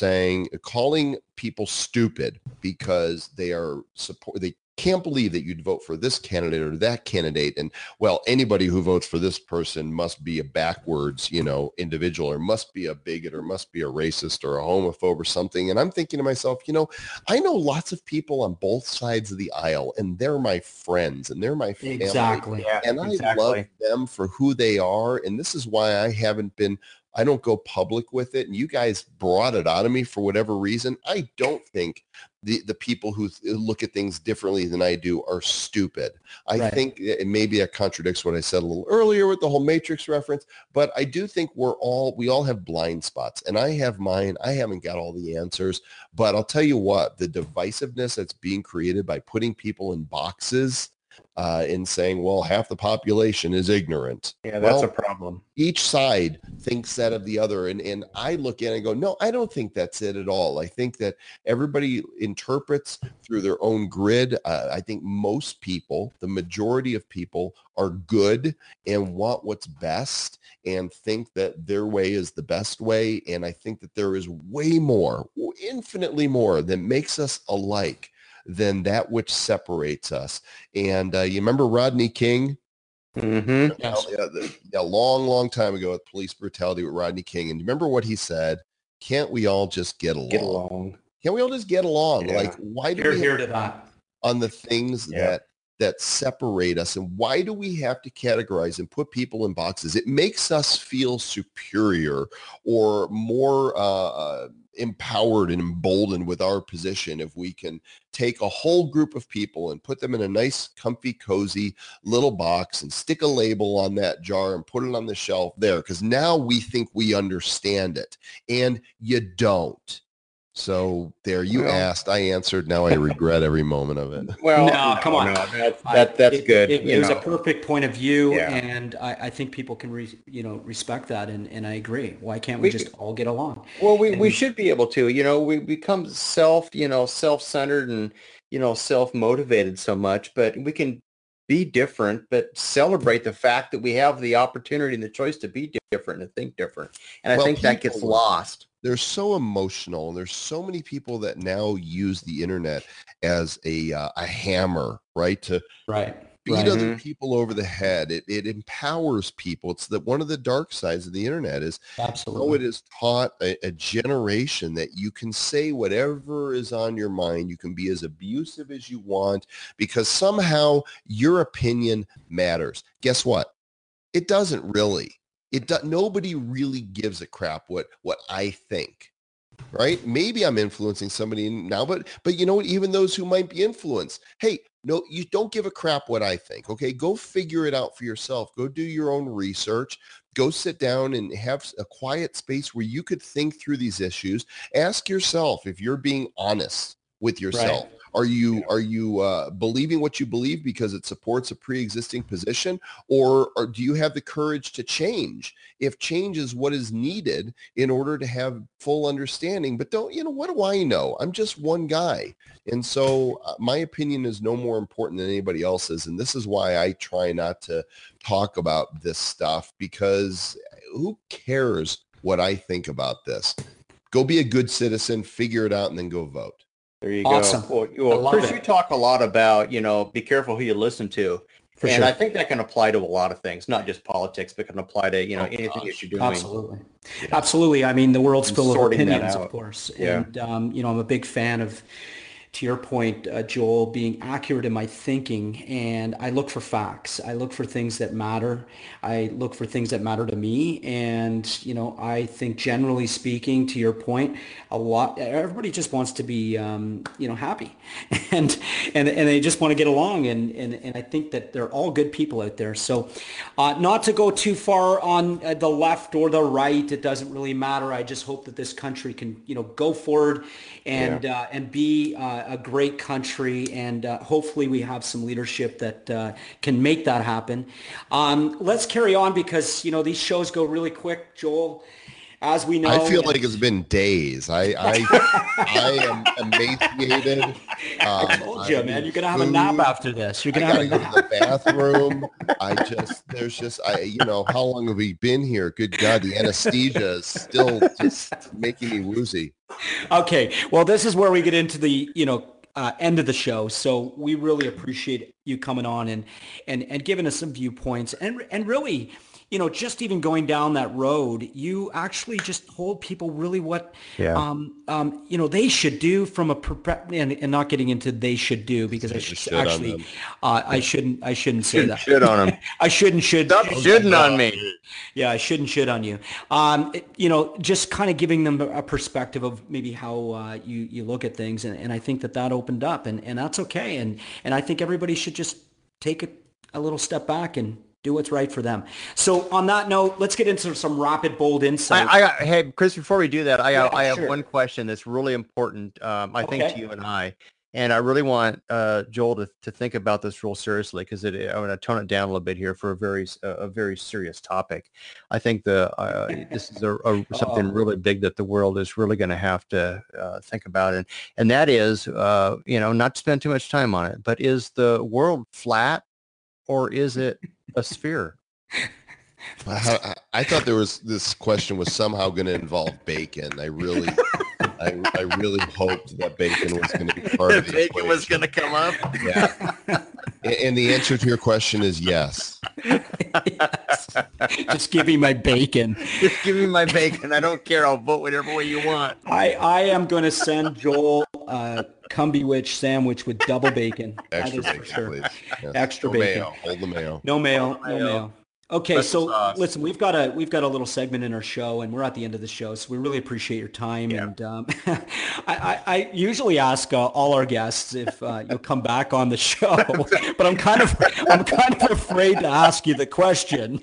Speaker 10: calling people stupid because they can't believe that you'd vote for this candidate or that candidate. And well, anybody who votes for this person must be a backwards, individual, or must be a bigot, or must be a racist or a homophobe or something. And I'm thinking to myself, I know lots of people on both sides of the aisle, and they're my friends and they're my family.
Speaker 8: Exactly.
Speaker 11: Yeah,
Speaker 10: and I love them for who they are. And this is why I don't go public with it. And you guys brought it out of me for whatever reason. I don't think the people who look at things differently than I do are stupid. I think maybe that contradicts what I said a little earlier with the whole Matrix reference, but I do think we all have blind spots, and I have mine. I haven't got all the answers, but I'll tell you what, the divisiveness that's being created by putting people in boxes and saying, well, half the population is ignorant.
Speaker 11: Yeah, that's a problem.
Speaker 10: Each side thinks that of the other. And I look at it and go, no, I don't think that's it at all. I think that everybody interprets through their own grid. I think most people, the majority of people, are good and want what's best and think that their way is the best way. And I think that there is way more, infinitely more, that makes us alike than that which separates us. And you remember Rodney King?
Speaker 11: Mm-hmm.
Speaker 10: A long time ago with police brutality with Rodney King. And you remember what he said? Can't we all just get along? Can't we all just get along?
Speaker 8: Yeah.
Speaker 10: Like, why do we
Speaker 8: to that
Speaker 10: on the things that separate us, and why do we have to categorize and put people in boxes? It makes us feel superior or more empowered and emboldened with our position if we can take a whole group of people and put them in a nice, comfy, cozy little box and stick a label on that jar and put it on the shelf there, because now we think we understand it, and you don't. So there, you asked, I answered. Now I regret every moment of it.
Speaker 11: Well,
Speaker 8: no, come on.
Speaker 11: No, that's good.
Speaker 8: It was a perfect point of view, and I think people can respect that, and I agree. Why can't we just all get along?
Speaker 11: Well, we should be able to. We become self-centered and self-motivated so much, but we can be different, but celebrate the fact that we have the opportunity and the choice to be different and think different. And I think that gets lost.
Speaker 10: They're so emotional, and there's so many people that now use the internet as a hammer, right? To beat other people over the head. It empowers people. It's one of the dark sides of the internet is how it has taught a generation that you can say whatever is on your mind. You can be as abusive as you want because somehow your opinion matters. Guess what? It doesn't really. Nobody really gives a crap what I think, right? Maybe I'm influencing somebody now, but you know what? Even those who might be influenced, hey, no, you don't give a crap what I think. Okay, go figure it out for yourself. Go do your own research. Go sit down and have a quiet space where you could think through these issues. Ask yourself if you're being honest with yourself. Right. Are you believing what you believe because it supports a pre-existing position, or do you have the courage to change if change is what is needed in order to have full understanding? But what do I know? I'm just one guy. And so my opinion is no more important than anybody else's. And this is why I try not to talk about this stuff, because who cares what I think about this? Go be a good citizen, figure it out, and then go vote.
Speaker 11: There you
Speaker 8: awesome.
Speaker 11: go. Well, Chris, you talk a lot about, be careful who you listen to.
Speaker 8: For
Speaker 11: and
Speaker 8: sure.
Speaker 11: I think that can apply to a lot of things, not just politics, but can apply to, anything that you're doing.
Speaker 8: Absolutely. Absolutely. I mean, the world's full of
Speaker 11: sorting that
Speaker 8: opinions, of
Speaker 11: out.
Speaker 8: course.
Speaker 11: Yeah.
Speaker 8: And, I'm a big fan of, to your point, Joel, being accurate in my thinking. And I look for facts. I look for things that matter. I look for things that matter to me. And, I think generally speaking, to your point, everybody just wants to be, happy and they just want to get along. And I think that they're all good people out there. So not to go too far on the left or the right, it doesn't really matter. I just hope that this country can, go forward and be a great country, and hopefully we have some leadership that can make that happen. Let's carry on because these shows go really quick, Joel. As we know,
Speaker 10: I feel like it's been days. I am emaciated.
Speaker 8: I told you, man. You're gonna have a nap after this. You're gonna have a
Speaker 10: go
Speaker 8: nap.
Speaker 10: to the bathroom. How long have we been here? Good God, the anesthesia is still just making me woozy.
Speaker 8: Okay, well, this is where we get into the end of the show. So we really appreciate you coming on and giving us some viewpoints and really, just even going down that road, you actually just told people really what, they should do from and not getting into they should do, because I shouldn't say that.
Speaker 11: Shit on them.
Speaker 8: I shouldn't.
Speaker 11: Stop shitting on me.
Speaker 8: Yeah, I shouldn't shit on you. Just kind of giving them a perspective of maybe how you look at things, and I think that opened up, and that's okay. And I think everybody should just take a little step back and do what's right for them. So on that note, let's get into some rapid, bold insight.
Speaker 11: Hey, Chris, before we do that, I have
Speaker 8: sure.
Speaker 11: one question that's really important, I think, to you and I. And I really want Joel to think about this real seriously, because I'm going to tone it down a little bit here for a very serious topic. I think this is something really big that the world is really going to have to think about, and that is, not to spend too much time on it, but is the world flat or is it a sphere?
Speaker 10: I thought this question was somehow going to involve bacon. I really hoped that bacon was going to be part of the
Speaker 11: bacon
Speaker 10: equation.
Speaker 11: was going to come up.
Speaker 10: Yeah. And the answer to your question is yes.
Speaker 8: Yes. Just give me my bacon.
Speaker 11: Just give me my bacon. I don't care. I'll vote whatever way you want.
Speaker 8: I am going to send Joel Cumbywitch sandwich with double bacon.
Speaker 10: Extra bacon,
Speaker 8: for sure.
Speaker 10: please. Yes.
Speaker 8: Extra
Speaker 10: No
Speaker 8: bacon.
Speaker 10: mayo. Hold the mayo.
Speaker 8: No mayo. Okay, so
Speaker 11: sauce.
Speaker 8: listen, we've got a little segment in our show, and we're at the end of the show, so we really appreciate your time.
Speaker 11: Yeah.
Speaker 8: And I usually ask all our guests if you'll come back on the show, but I'm kind of afraid to ask you the question.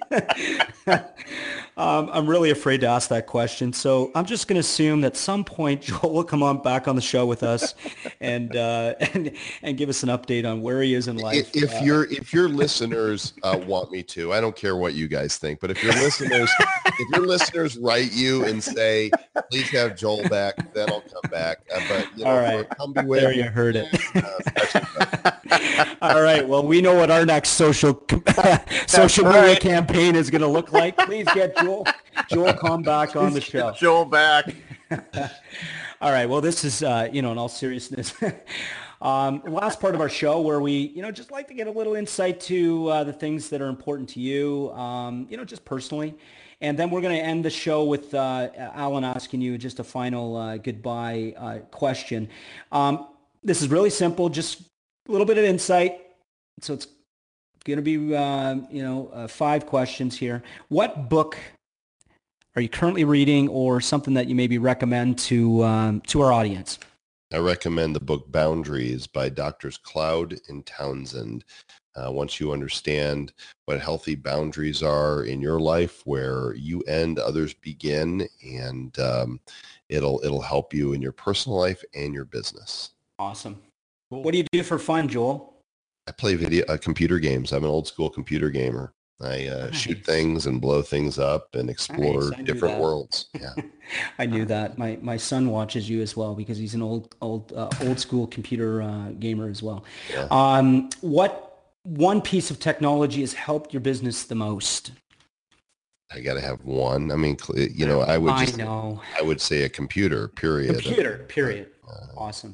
Speaker 8: I'm really afraid to ask that question, so I'm just going to assume that some point Joel will come back on the show with us and give us an update on where he is in life.
Speaker 10: If your listeners want me to, I don't care what you guys think, but if your listeners write you and say, please have Joel back, then I'll come back.
Speaker 8: All right, there you heard it.
Speaker 10: That's
Speaker 8: All right. Well, we know what our next social media campaign is going to look like. Please get Joel come back on the show.
Speaker 11: Joel back.
Speaker 8: All right. Well, this is, in all seriousness, last part of our show where we, just like to get a little insight to the things that are important to you, just personally. And then we're going to end the show with Alan asking you just a final goodbye question. This is really simple, just a little bit of insight. So it's going to be, 5 questions here. What book are you currently reading, or something that you maybe recommend to our audience?
Speaker 10: I recommend the book Boundaries by Drs. Cloud and Townsend. Once you understand what healthy boundaries are in your life, where you end, others begin, and it'll help you in your personal life and your business.
Speaker 8: Awesome. Cool. What do you do for fun, Joel?
Speaker 10: I play computer games. I'm an old school computer gamer. I shoot things and blow things up and explore different worlds. Yeah,
Speaker 8: I knew that. My son watches you as well because he's an old school computer gamer as well. Yeah. What one piece of technology has helped your business the most?
Speaker 10: I got to have one. I mean, I would say a computer. Period.
Speaker 8: Computer. Period. Awesome.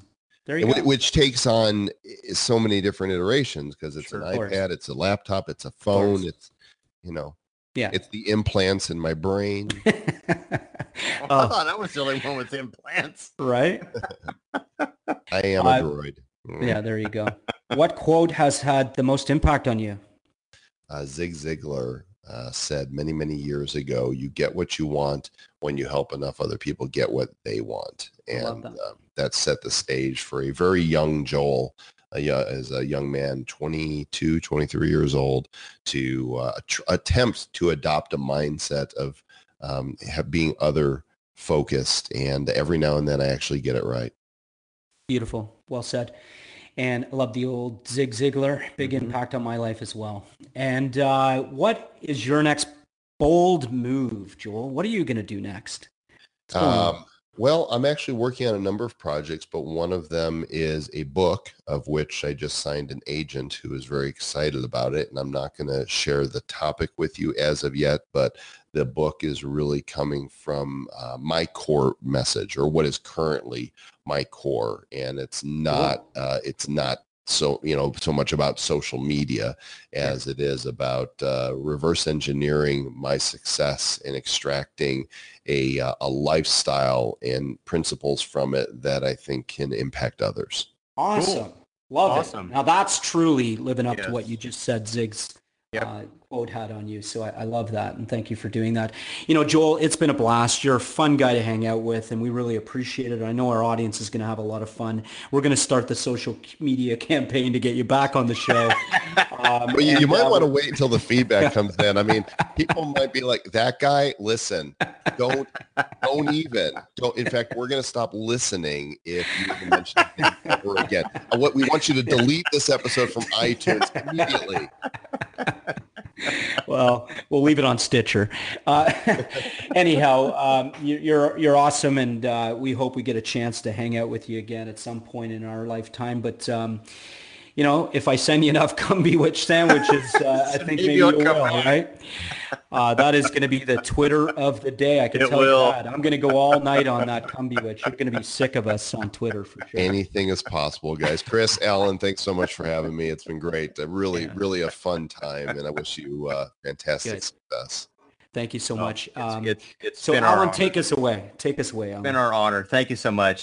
Speaker 8: There you go.
Speaker 10: Which takes on so many different iterations because it's an iPad, it's a laptop, it's a phone, it's, it's the implants in my brain.
Speaker 11: I thought I was the only one with implants.
Speaker 8: Right?
Speaker 10: I am a droid.
Speaker 8: Yeah, there you go. What quote has had the most impact on you?
Speaker 10: Zig Ziglar said many, many years ago, you get what you want when you help enough other people get what they want. And that set the stage for a very young Joel, as a young man, 22, 23 years old, to attempt to adopt a mindset of being other focused. And every now and then I actually get it right.
Speaker 8: Beautiful. Well said. And I love the old Zig Ziglar. Big impact on my life as well. And what is your next bold move, Joel? What are you going to do next?
Speaker 10: Well, I'm actually working on a number of projects, but one of them is a book of which I just signed an agent who is very excited about it. And I'm not going to share the topic with you as of yet, but the book is really coming from my core message, or what is currently my core. And it's not so much about social media as it is about reverse engineering my success and extracting a lifestyle and principles from it that I think can impact others.
Speaker 8: Awesome. Cool. Love it. Now that's truly living up to what you just said, Zig's quote had on you. So I love that. And thank you for doing that. Joel, it's been a blast. You're a fun guy to hang out with, and we really appreciate it. I know our audience is going to have a lot of fun. We're going to start the social media campaign to get you back on the show.
Speaker 10: But you might want to wait until the feedback comes in. I mean, people might be like, that guy, listen, don't. In fact, we're going to stop listening if you even mention him ever again. We want you to delete this episode from iTunes immediately.
Speaker 8: Well, we'll leave it on Stitcher. Anyhow, you're awesome, and we hope we get a chance to hang out with you again at some point in our lifetime. But if I send you enough Cumbywitch sandwiches, I think maybe you will, right? That is going to be the Twitter of the day. I can tell you that. I'm going to go all night on that Cumbywitch. You're going to be sick of us on Twitter for sure.
Speaker 10: Anything is possible, guys. Chris, Alan, thanks so much for having me. It's been great. Really a fun time, and I wish you fantastic success.
Speaker 8: Thank you so much.
Speaker 11: It's
Speaker 8: so
Speaker 11: been
Speaker 8: Alan, take us away. Alan.
Speaker 11: It's been our honor. Thank you so much.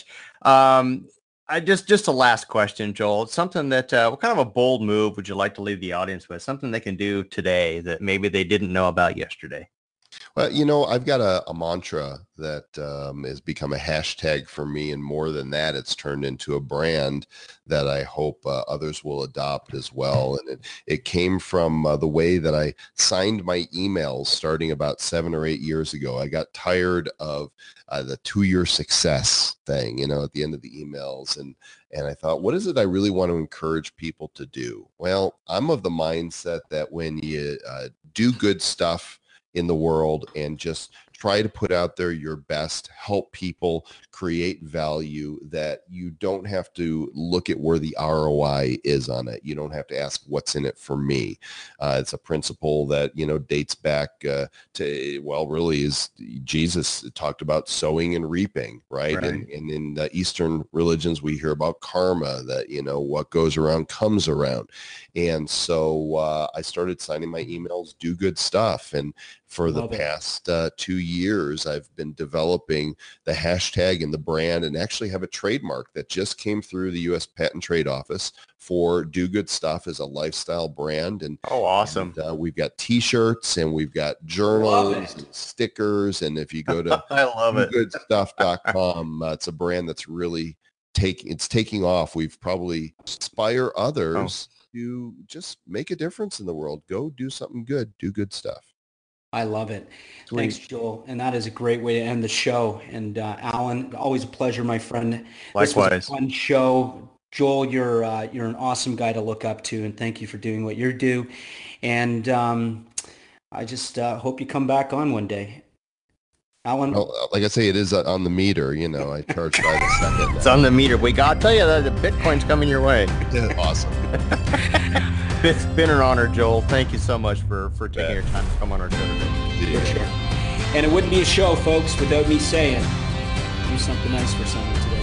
Speaker 11: Just a last question, Joel. It's something that, what kind of a bold move would you like to leave the audience with? Something they can do today that maybe they didn't know about yesterday?
Speaker 10: Well, I've got a mantra that has become a hashtag for me, and more than that, it's turned into a brand that I hope others will adopt as well. And it came from the way that I signed my emails starting about 7 or 8 years ago. I got tired of the 2-year success thing, at the end of the emails. And I thought, what is it I really want to encourage people to do? Well, I'm of the mindset that when you do good stuff in the world and just try to put out there your best, help people, create value, that you don't have to look at where the ROI is on it. You don't have to ask what's in it for me. It's a principle that, dates back to, really is Jesus talked about sowing and reaping, right? And in the Eastern religions, we hear about karma, that, what goes around comes around. And so I started signing my emails, do good stuff. And for the past 2 years, I've been developing the hashtag and the brand, and actually have a trademark that just came through the U.S. Patent and Trade Office for Do Good Stuff as a lifestyle brand. And
Speaker 11: awesome!
Speaker 10: And, we've got T-shirts, and we've got journals and stickers. And if you go to dogoodstuff.com, it's a brand that's really taking off. We've probably inspire others to just make a difference in the world. Go do something good. Do good stuff.
Speaker 8: I love it. Sweet. Thanks, Joel. And that is a great way to end the show. And Alan, always a pleasure, my friend.
Speaker 11: Likewise.
Speaker 8: This was a fun show. Joel, you're an awesome guy to look up to, and thank you for doing what you do. And I just hope you come back on one day. Alan?
Speaker 10: Well, like I say, it is on the meter. I charge by the second.
Speaker 11: It's on the meter. We got to tell you that the Bitcoin's coming your way.
Speaker 10: Awesome.
Speaker 11: It's been an honor, Joel. Thank you so much for taking your time to come on our show today.
Speaker 8: For sure. And it wouldn't be a show, folks, without me saying, do something nice for someone today.